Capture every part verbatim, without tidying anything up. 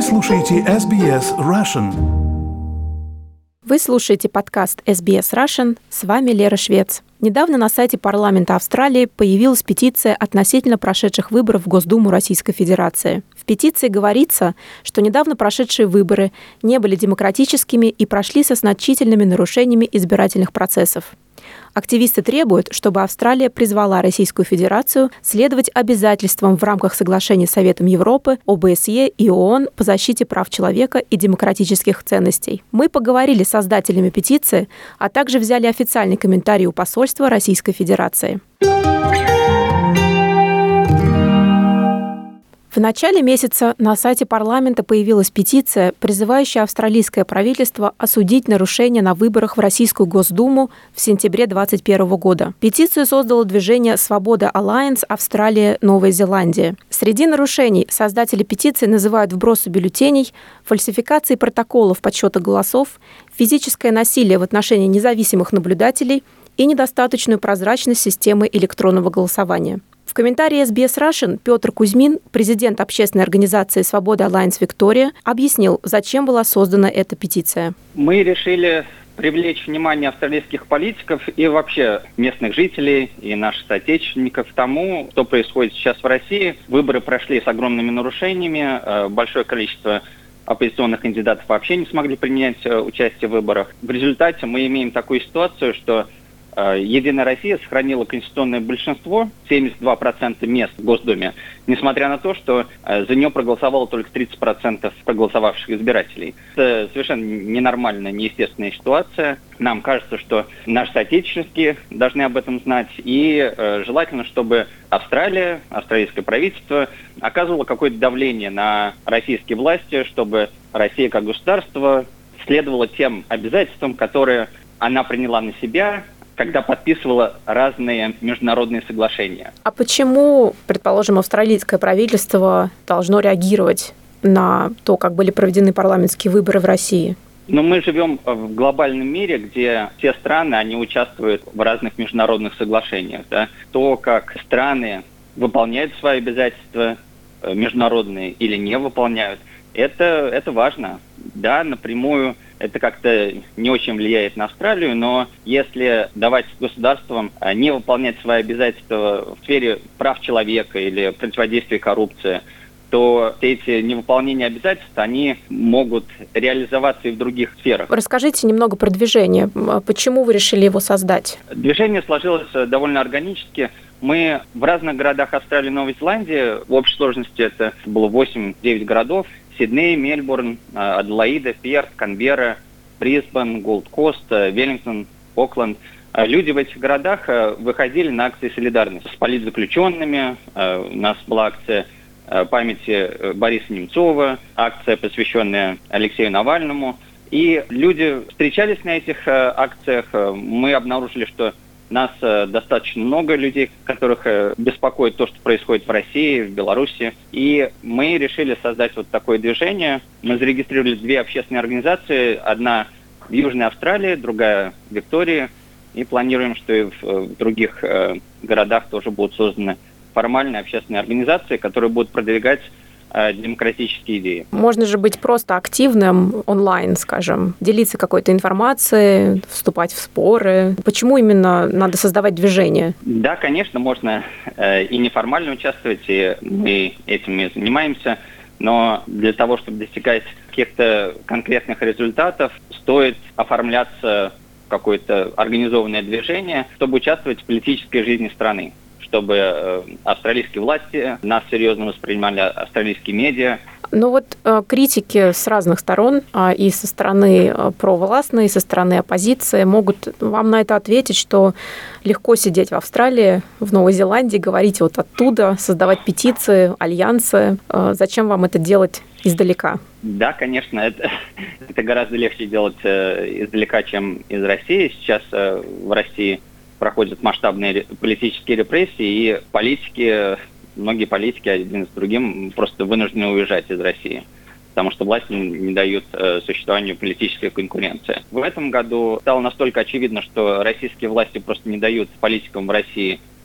Вы слушаете эс би эс Russian. Вы слушаете подкаст эс би эс Russian. С вами Лера Швец. Недавно на сайте парламента Австралии появилась петиция относительно прошедших выборов в Госдуму Российской Федерации. В петиции говорится, что недавно прошедшие выборы не были демократическими и прошли со значительными нарушениями избирательных процессов. Активисты требуют, чтобы Австралия призвала Российскую Федерацию следовать обязательствам в рамках соглашений с Советом Европы, о бэ эс е и ООН по защите прав человека и демократических ценностей. Мы поговорили с создателями петиции, а также взяли официальный комментарий у посольства Российской Федерации. В начале месяца на сайте парламента появилась петиция, призывающая австралийское правительство осудить нарушения на выборах в Российскую Госдуму в сентябре две тысячи двадцать первого года. Петицию создало движение «Свобода Алайенс. Австралия. Новая Зеландия». Среди нарушений создатели петиции называют вбросы бюллетеней, фальсификации протоколов подсчета голосов, физическое насилие в отношении независимых наблюдателей и недостаточную прозрачность системы электронного голосования. В комментарии эс би эс Russian Петр Кузьмин, президент общественной организации «Свобода Алайенс Виктория», объяснил, зачем была создана эта петиция. Мы решили привлечь внимание австралийских политиков и вообще местных жителей и наших соотечественников к тому, что происходит сейчас в России. Выборы прошли с огромными нарушениями, большое количество оппозиционных кандидатов вообще не смогли принять участие в выборах. В результате мы имеем такую ситуацию, что Единая Россия сохранила конституционное большинство, семьдесят два процента мест в Госдуме, несмотря на то, что за нее проголосовало только тридцать процентов проголосовавших избирателей. Это совершенно ненормальная, неестественная ситуация. Нам кажется, что наши соотечественники должны об этом знать. И э, желательно, чтобы Австралия, австралийское правительство оказывало какое-то давление на российские власти, чтобы Россия как государство следовала тем обязательствам, которые она приняла на себя, когда подписывала разные международные соглашения. А почему, предположим, австралийское правительство должно реагировать на то, как были проведены парламентские выборы в России? Но мы живем в глобальном мире, где все страны, они участвуют в разных международных соглашениях. Да? То, как страны выполняют свои обязательства международные или не выполняют, это, это важно. Да, напрямую это как-то не очень влияет на Австралию, но если давать государствам не выполнять свои обязательства в сфере прав человека или противодействия коррупции, то эти невыполнения обязательств, они могут реализоваться и в других сферах. Расскажите немного про движение. Почему вы решили его создать? Движение сложилось довольно органически. Мы в разных городах Австралии и Новой Зеландии, в общей сложности это было восемь-девять городов, Сидней, Мельбурн, Аделаида, Перт, Канберра, Брисбен, Голд-Кост, Веллингтон, Окленд. Люди в этих городах выходили на акции солидарности с политзаключенными. У нас была акция памяти Бориса Немцова, акция, посвященная Алексею Навальному. И люди встречались на этих акциях. Мы обнаружили, что нас достаточно много людей, которых беспокоит то, что происходит в России, в Беларуси. И мы решили создать вот такое движение. Мы зарегистрировали две общественные организации. Одна в Южной Австралии, другая в Виктории. И планируем, что и в других городах тоже будут созданы формальные общественные организации, которые будут продвигать демократические идеи. Можно же быть просто активным онлайн, скажем, делиться какой-то информацией, вступать в споры. Почему именно надо создавать движение? Да, конечно, можно э, и неформально участвовать, и мы этим и занимаемся, но для того, чтобы достигать каких-то конкретных результатов, стоит оформляться в какое-то организованное движение, чтобы участвовать в политической жизни страны, чтобы э, австралийские власти нас серьезно воспринимали, австралийские медиа. Ну вот э, критики с разных сторон, э, и со стороны э, провластной, и со стороны оппозиции, могут вам на это ответить, что легко сидеть в Австралии, в Новой Зеландии, говорить вот оттуда, создавать петиции, альянсы. Э, зачем вам это делать издалека? Да, конечно, это, это гораздо легче делать э, издалека, чем из России. Сейчас э, в России проходят масштабные политические репрессии, и политики, многие политики один с другим просто вынуждены уезжать из России, потому что власти не дают э, существованию политической конкуренции. В этом году стало настолько очевидно, что российские власти просто не дают политикам в России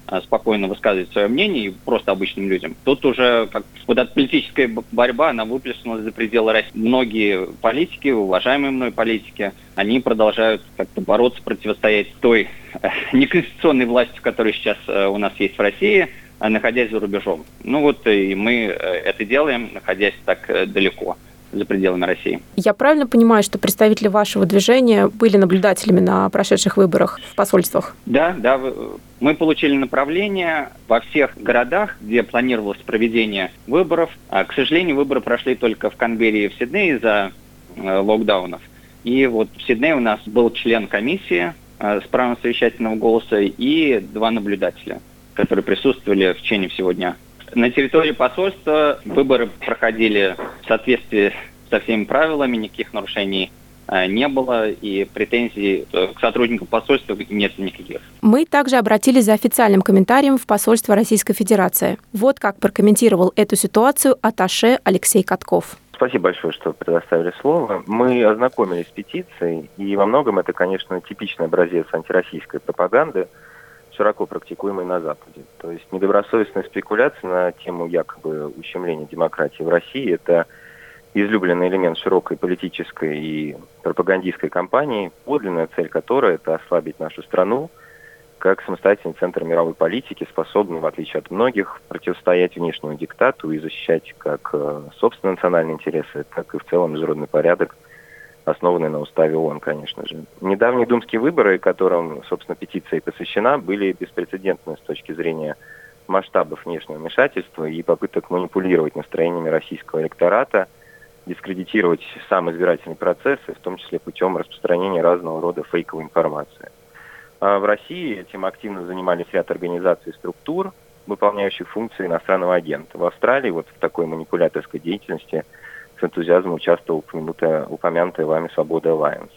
спокойно высказывать свое мнение, и просто обычным людям. Тут уже как, вот эта политическая борьба, она выплеснулась за пределы России. Многие политики, уважаемые мной политики, они продолжают как-то бороться, противостоять той неконституционной власти, которая сейчас у нас есть в России, находясь за рубежом. Ну вот и мы это делаем, находясь так далеко за пределами России. Я правильно понимаю, что представители вашего движения были наблюдателями на прошедших выборах в посольствах? Да, да. Мы получили направление во всех городах, где планировалось проведение выборов. А, к сожалению, выборы прошли только в Канберре и в Сиднее из-за э, локдаунов. И вот в Сиднее у нас был член комиссии э, с правом совещательного голоса и два наблюдателя, которые присутствовали в течение всего дня. На территории посольства выборы проходили в соответствии со всеми правилами, никаких нарушений э, не было, и претензий э, к сотрудникам посольства нет никаких. Мы также обратились за официальным комментарием в посольство Российской Федерации. Вот как прокомментировал эту ситуацию атташе Алексей Катков. Спасибо большое, что предоставили слово. Мы ознакомились с петицией, и во многом это, конечно, типичный образец антироссийской пропаганды, широко практикуемый на Западе. То есть недобросовестные спекуляции на тему якобы ущемления демократии в России – это излюбленный элемент широкой политической и пропагандистской кампании, подлинная цель которой – это ослабить нашу страну как самостоятельный центр мировой политики, способный, в отличие от многих, противостоять внешнему диктату и защищать как собственные национальные интересы, так и в целом международный порядок, основанный на уставе ООН, конечно же. Недавние думские выборы, которым, собственно, петиция и посвящена, были беспрецедентны с точки зрения масштабов внешнего вмешательства и попыток манипулировать настроениями российского электората, дискредитировать сам избирательный процесс, в том числе путем распространения разного рода фейковой информации. А в России этим активно занимались ряд организаций и структур, выполняющих функции иностранного агента. В Австралии вот в такой манипуляторской деятельности с энтузиазмом участвовал упомянутая, упомянутая вами «Свобода Алайенс».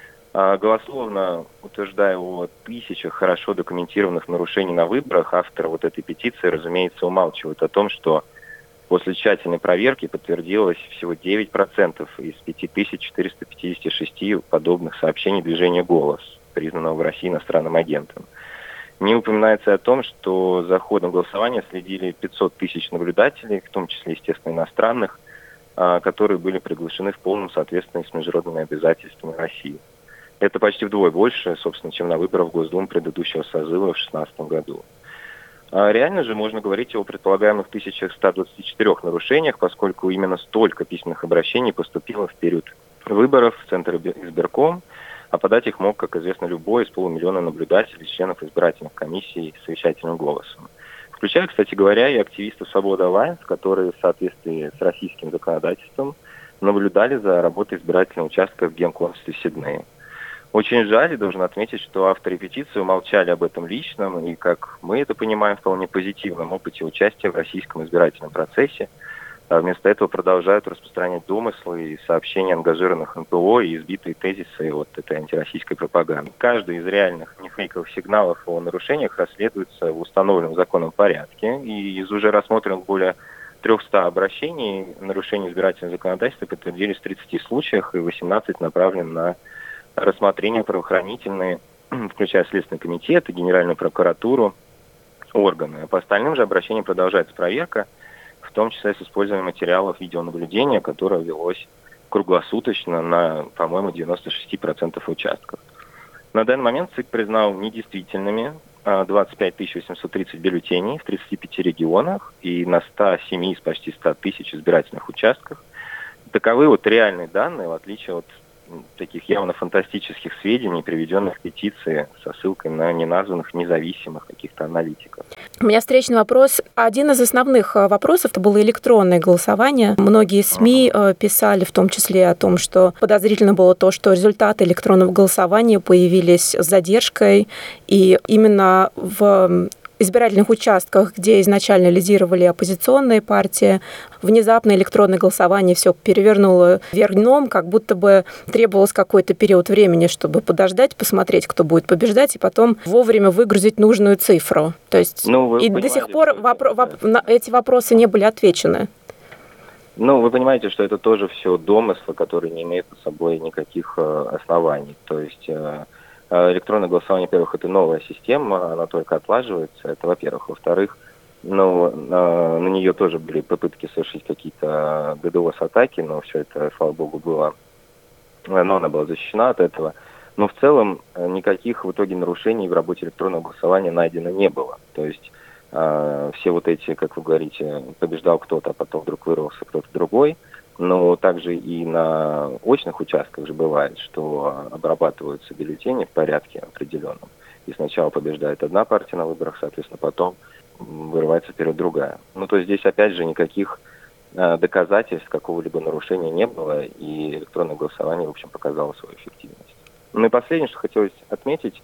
А голословно утверждая о тысячах хорошо документированных нарушений на выборах, автор вот этой петиции, разумеется, умалчивает о том, что после тщательной проверки подтвердилось всего девять процентов из пять тысяч четыреста пятьдесят шесть подобных сообщений движения «Голос», признанного в России иностранным агентом. Не упоминается о том, что за ходом голосования следили пятьсот тысяч наблюдателей, в том числе, естественно, иностранных, которые были приглашены в полном соответствии с международными обязательствами России. Это почти вдвое больше, собственно, чем на выборах в Госдуму предыдущего созыва в две тысячи шестнадцатом году. А реально же можно говорить о предполагаемых тысяча сто двадцать четыре нарушениях, поскольку именно столько письменных обращений поступило в период выборов в Центр избирком, а подать их мог, как известно, любой из полумиллиона наблюдателей, членов избирательных комиссий с совещательным голосом. Включая, кстати говоря, и активистов «Свобода Алайенс», которые в соответствии с российским законодательством наблюдали за работой избирательного участка в Генконсульстве Сиднея. Очень жаль, и должен отметить, что авторы петиции умолчали об этом личном и, как мы это понимаем, вполне позитивном опыте участия в российском избирательном процессе. А вместо этого продолжают распространять домыслы и сообщения ангажированных эн пэ о и избитые тезисы от этой антироссийской пропаганды. Каждый из реальных нефейковых сигналов о нарушениях расследуется в установленном законном порядке, и из уже рассмотренных более трехсот обращений нарушений избирательного законодательства подтвердились в тридцати случаях, и восемнадцать направлены на рассмотрение правоохранительные, включая Следственный комитет и Генеральную прокуратуру, органы. А по остальным же обращениям продолжается проверка, в том числе с использованием материалов видеонаблюдения, которое велось круглосуточно на, по-моему, девяносто шесть процентов участков. На данный момент ЦИК признал недействительными двадцать пять тысяч восемьсот тридцать бюллетеней в тридцати пяти регионах и на ста семи из почти ста тысяч избирательных участках. Таковы вот реальные данные, в отличие от таких явно фантастических сведений, приведенных в петиции со ссылкой на неназванных независимых каких-то аналитиков. У меня встречный вопрос. Один из основных вопросов это было электронное голосование. Многие СМИ uh-huh. писали в том числе о том, что подозрительно было то, что результаты электронного голосования появились с задержкой, и именно в избирательных участках, где изначально лидировали оппозиционные партии, внезапно электронное голосование все перевернуло вверх дном, как будто бы требовалось какой-то период времени, чтобы подождать, посмотреть, кто будет побеждать, и потом вовремя выгрузить нужную цифру. То есть ну, и до сих пор вопро- воп- на эти вопросы не были отвечены. Ну, вы понимаете, что это тоже все домыслы, которые не имеют под собой никаких э, оснований. То есть э, Электронное голосование, во-первых, это новая система, она только отлаживается, это во-первых. Во-вторых, ну, на нее тоже были попытки совершить какие-то ддос-атаки, но все это, слава богу, было, но она была защищена от этого. Но в целом никаких в итоге нарушений в работе электронного голосования найдено не было. То есть э, все вот эти, как вы говорите, побеждал кто-то, а потом вдруг вырвался кто-то другой. Но также и на очных участках же бывает, что обрабатываются бюллетени в порядке определенном. И сначала побеждает одна партия на выборах, соответственно, потом вырывается вперед другая. Ну, то есть здесь, опять же, никаких э, доказательств какого-либо нарушения не было, и электронное голосование, в общем, показало свою эффективность. Ну и последнее, что хотелось отметить,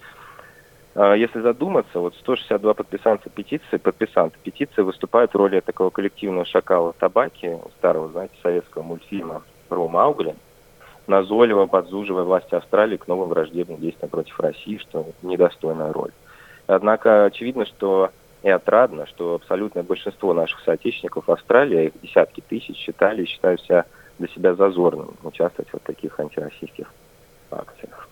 э, если задуматься, вот сто шестьдесят два подписанта петиции, подписанты петиции выступают в роли такого коллективного шакала табаки, старого, знаете, советского мультфильма про Маугли, назойливо подзуживая власти Австралии к новым враждебным действиям против России, что недостойная роль. Однако очевидно, что и отрадно, что абсолютное большинство наших соотечественников в Австралии, а их десятки тысяч, считали и считают себя для себя зазорным участвовать в вот таких антироссийских акциях.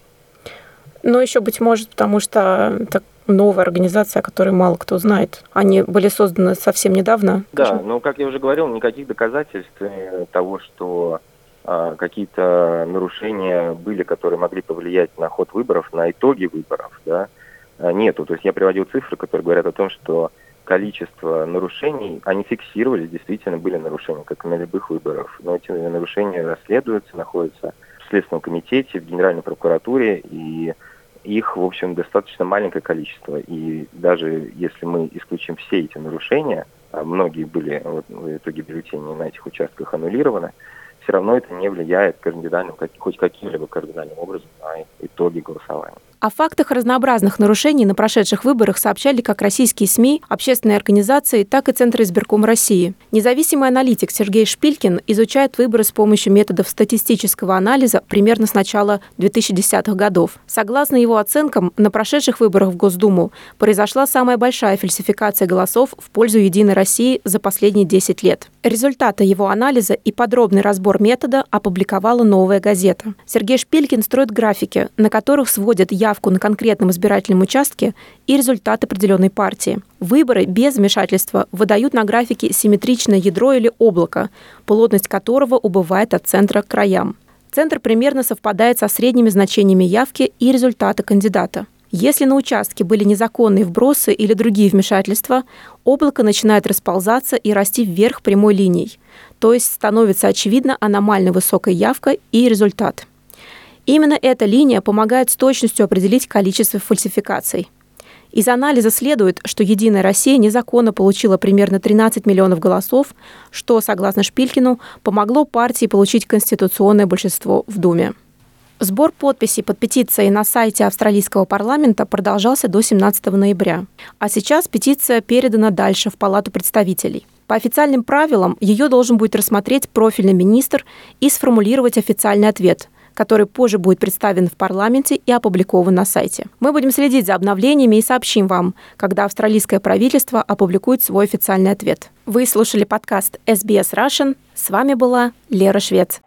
Ну, еще, быть может, потому что это новая организация, о которой мало кто знает. Они были созданы совсем недавно. Да, скажем. но, как я уже говорил, никаких доказательств того, что а, какие-то нарушения были, которые могли повлиять на ход выборов, на итоги выборов, да, нету. То есть я приводил цифры, которые говорят о том, что количество нарушений, они фиксировались, действительно были нарушения, как и на любых выборах. Но эти нарушения расследуются, находятся в Следственном комитете, в Генеральной прокуратуре, и их, в общем, достаточно маленькое количество. И даже если мы исключим все эти нарушения, а многие были вот, в итоге бюллетени на этих участках аннулированы, все равно это не влияет кардинальным, хоть каким-либо кардинальным образом на итоги голосования. О фактах разнообразных нарушений на прошедших выборах сообщали как российские СМИ, общественные организации, так и Центр избирком России. Независимый аналитик Сергей Шпилькин изучает выборы с помощью методов статистического анализа примерно с начала две тысячи десятых годов. Согласно его оценкам, на прошедших выборах в Госдуму произошла самая большая фальсификация голосов в пользу «Единой России» за последние десять лет. Результаты его анализа и подробный разбор метода опубликовала «Новая газета». Сергей Шпилькин строит графики, на которых сводят явку на конкретном избирательном участке и результат определенной партии. Выборы без вмешательства выдают на графике симметричное ядро или облако, плотность которого убывает от центра к краям. Центр примерно совпадает со средними значениями явки и результата кандидата. Если на участке были незаконные вбросы или другие вмешательства, облако начинает расползаться и расти вверх прямой линией, то есть становится очевидна аномально высокая явка и результат. Именно эта линия помогает с точностью определить количество фальсификаций. Из анализа следует, что «Единая Россия» незаконно получила примерно тринадцать миллионов голосов, что, согласно Шпилькину, помогло партии получить конституционное большинство в Думе. Сбор подписей под петицией на сайте австралийского парламента продолжался до семнадцатого ноября. А сейчас петиция передана дальше в Палату представителей. По официальным правилам ее должен будет рассмотреть профильный министр и сформулировать официальный ответ, который позже будет представлен в парламенте и опубликован на сайте. Мы будем следить за обновлениями и сообщим вам, когда австралийское правительство опубликует свой официальный ответ. Вы слушали подкаст эс би эс Russian. С вами была Лера Швец.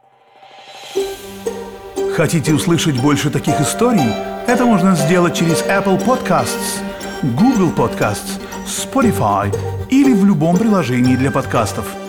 Хотите услышать больше таких историй? Это можно сделать через Apple Podcasts, Google Podcasts, Spotify или в любом приложении для подкастов.